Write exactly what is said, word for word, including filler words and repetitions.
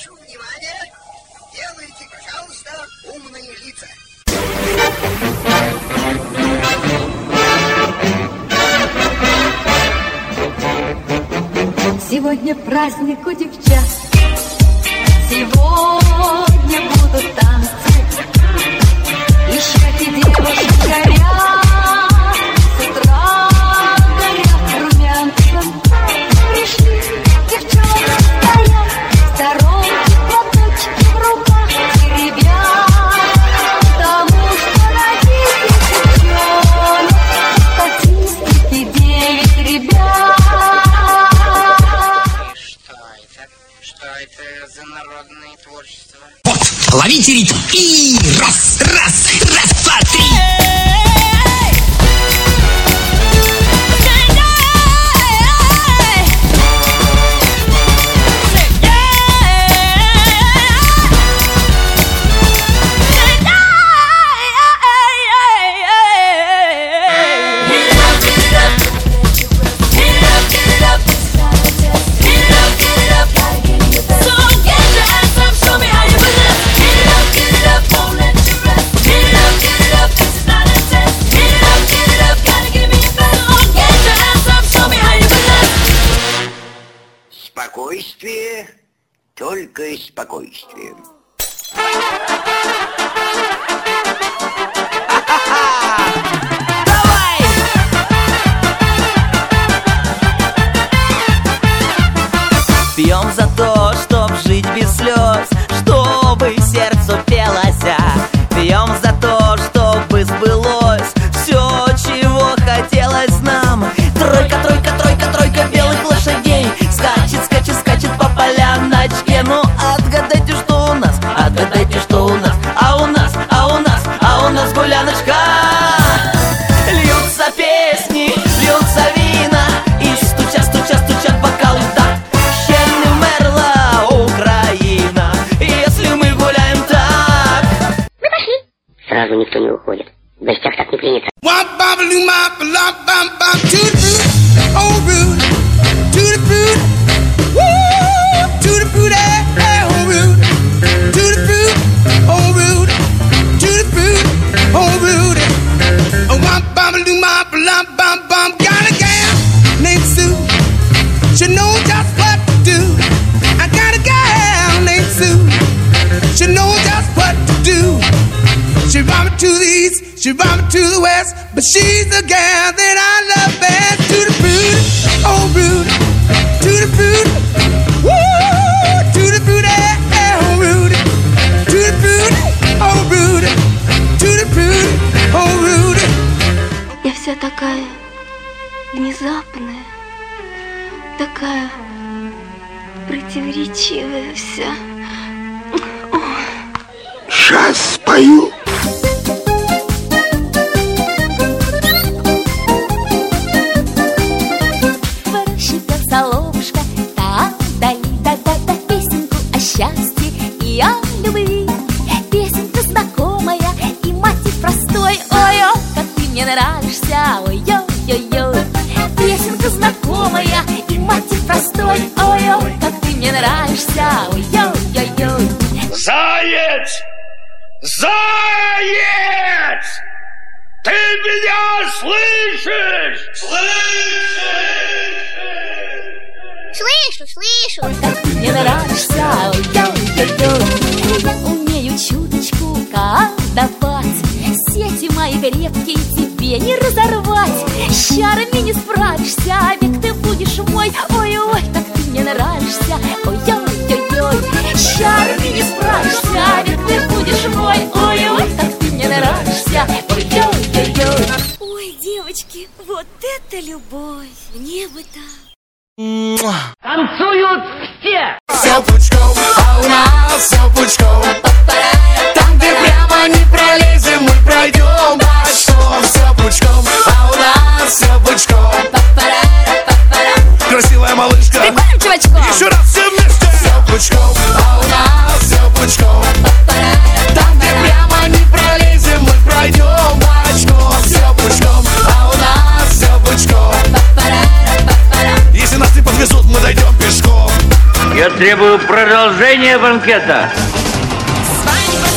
Прошу внимания. Делайте, пожалуйста, умные лица. Сегодня праздник у девчат. Сегодня будут танцы. И щеки девушек горят. С утра горят румянцем. Пришли девчонки стоят. Сторонки, платочки в руках теребят. Потому что родители девчонок. Статистики девять ребят. Что это за народное творчество? Вот, ловите ритм. И раз, раз, раз, два, три. Спокойствие, только спокойствие. Давай! Пьем за то, чтоб жить без слез, чтобы сердцу пелося. Пьем за то, чтобы сбылось все, чего хотелось нам. Тройка, тройка, тройка, тройка белых лошадей скачет, скачет, скачет по полям на очке. Ну отгадайте, что у нас, отгадайте, что у нас. А у нас, а у нас, а у нас гуляночка. Льются песни, льются вина, и стучат, стучат, стучат бокалы в такт. Ще не вмерла Украина, если мы гуляем так. Мы пошли. Сразу никто не уходит. В гостях так не принято. Got a gal named Sue. She knows just what to do. I got a gal named Sue. She knows just what to do. She brought me to the east, she brought me to the west, but she's the gal that I love best. To the fruit, oh Rudy, to the fruit, woo, to the fruit, oh Rudy, to the fruit, oh Rudy, to the fruit, oh Rudy. Я вся такая внезапная, такая противоречивая вся. Сейчас спою. Ворощипел соловушка, там вдали, да-да-да, песенку о счастье и о любви. Песенка знакомая и мотив простой. Ой-ой, как ты мне нравишься, ой-ой-ой-ой. Песенка знакомая и мотив простой. Ой-ой, как ты мне нравишься, ой-ой-ой-ой. Заяц! Заяц! Ты меня слышишь? Слышу, слышу. Как ты мне нравишься, ой-ой-ой-ой. Я умею чуточку колдовать. Сети мои крепкие тебе не разорвать. С чарами не справишься, век ты будешь мой. Ой-ой, как ты мне нравишься, ой-ой-ой-ой. С чарами не справишься, век ты будешь мой. Ой-ой, как ты мне нравишься, ой-ой-ой-ой. Ой, девочки, вот это любовь, мне бы так. Танцуют все! Все пучком, а у нас все пучком. Там, где прямо не пролезем, мы пройдем бочком. Все пучком, а у нас все пучком. Красивая малышка, Прикольным чувачком. еще раз все вместе. Все пучком, а у нас все пучком. Там, где прямо не пролезем, мы пройдем бочком. Все пучком, а у нас все пучком. Если нас не подвезут, мы дойдем пешком. Я требую продолжения банкета. Свадьба